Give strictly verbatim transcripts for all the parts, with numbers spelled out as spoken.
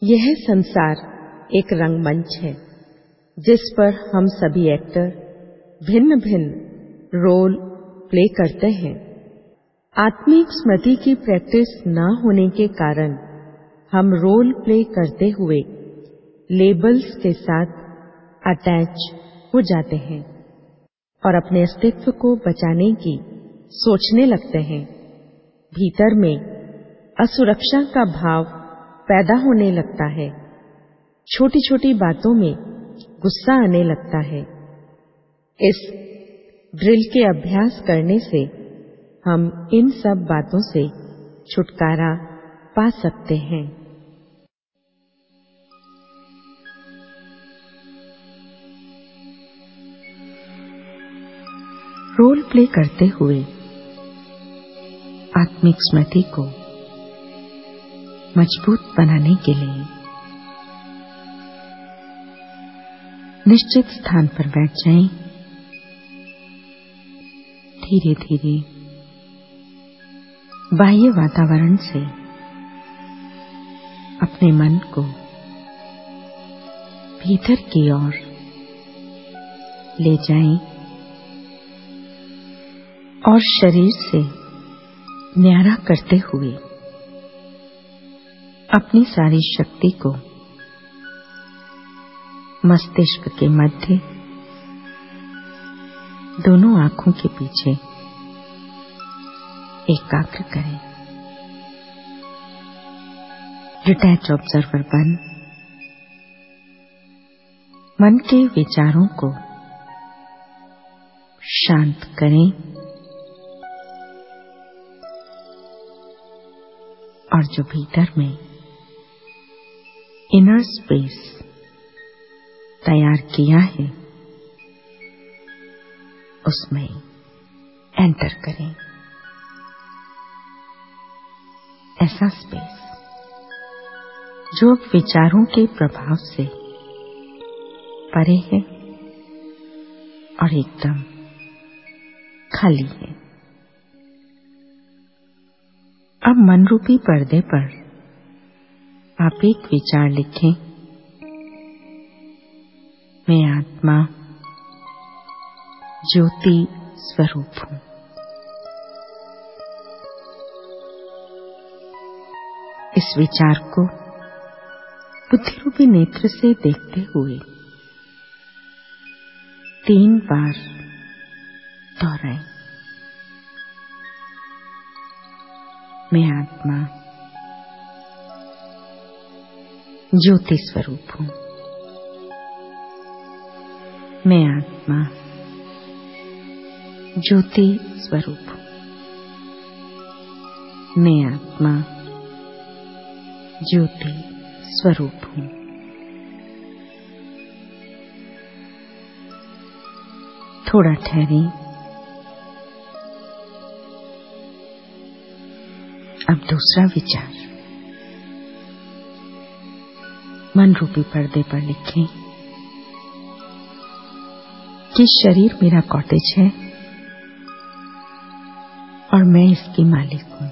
यह संसार एक रंगमंच है जिस पर हम सभी एक्टर भिन्न भिन्न रोल प्ले करते हैं। आत्मिक स्मृति की प्रैक्टिस न होने के कारण हम रोल प्ले करते हुए लेबल्स के साथ अटैच हो जाते हैं और अपने अस्तित्व को बचाने की सोचने लगते हैं। भीतर में असुरक्षा का भाव पैदा होने लगता है। छोटी छोटी बातों में गुस्सा आने लगता है। इस ड्रिल के अभ्यास करने से हम इन सब बातों से छुटकारा पा सकते हैं। रोल प्ले करते हुए आत्मिक स्मृति को मजबूत बनाने के लिए निश्चित स्थान पर बैठ जाएं। धीरे धीरे बाह्य वातावरण से अपने मन को भीतर की ओर ले जाएं और शरीर से न्यारा करते हुए अपनी सारी शक्ति को मस्तिष्क के मध्य दोनों आंखों के पीछे एकाग्र करें। डिटैच ऑब्जर्वर बन मन के विचारों को शांत करें और जो भीतर में इनर स्पेस तैयार किया है उसमें एंटर करें। ऐसा स्पेस जो अब विचारों के प्रभाव से परे है और एकदम खाली है। अब मन रूपी पर्दे पर आप एक विचार लिखें। मैं आत्मा ज्योति स्वरूप हूं। इस विचार को बुद्धि रूपी नेत्र से देखते हुए तीन बार दोहराएं। मैं आत्मा ज्योति स्वरूप हूं। मैं आत्मा ज्योति स्वरूप हूं। मैं आत्मा ज्योति स्वरूप हूं। थोड़ा ठहरें। अब दूसरा विचार मन रूपी पर्दे पर लिखें कि शरीर मेरा कॉटेज है और मैं इसकी मालिक हूं।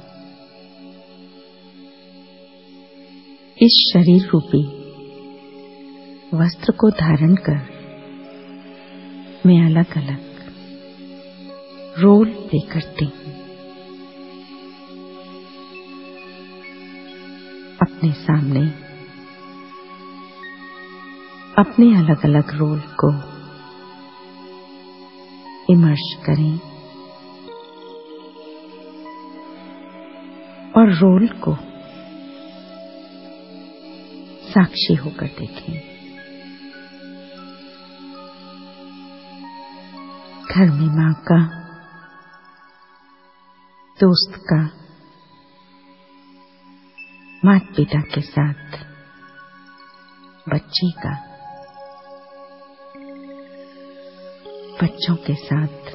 इस शरीर रूपी वस्त्र को धारण कर मैं अलग अलग रोल प्ले करती हूं। अपने सामने अपने अलग अलग रोल को इमर्ज करें और रोल को साक्षी होकर देखें। घर में मां का, दोस्त का, माता पिता के साथ बच्चे का, बच्चों के साथ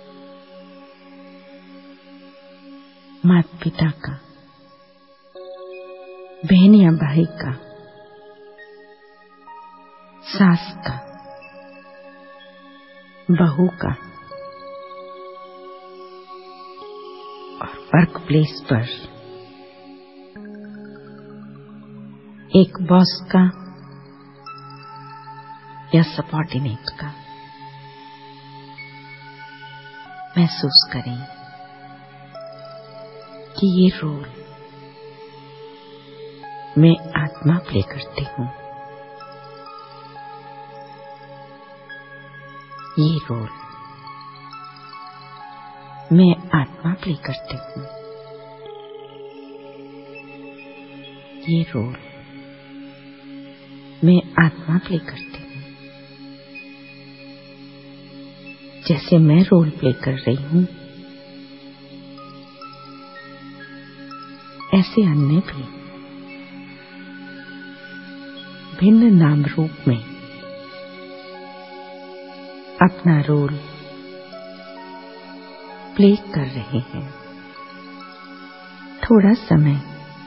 माता पिता का, बहन या भाई का, सास का, बहू का और वर्क प्लेस पर एक बॉस का या सबऑर्डिनेट का। महसूस करें कि ये रोल मैं आत्मा प्ले करती हूँ। ये रोल मैं आत्मा प्ले करती हूँ। ये रोल मैं आत्मा प्ले करती हूँ। जैसे मैं रोल प्ले कर रही हूँ, ऐसे अन्य भी भिन्न नाम रूप में अपना रोल प्ले कर रहे हैं। थोड़ा समय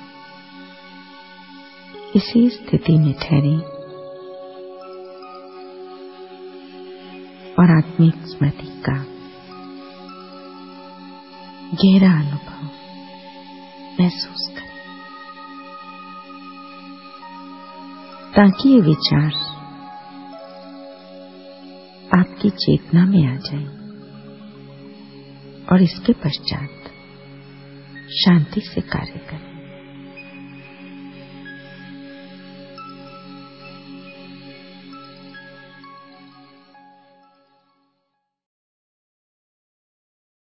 इसी स्थिति में ठहरें और आत्मिक स्मृति का गहरा अनुभव महसूस करें, ताकि ये विचार आपकी चेतना में आ जाए और इसके पश्चात शांति से कार्य करें।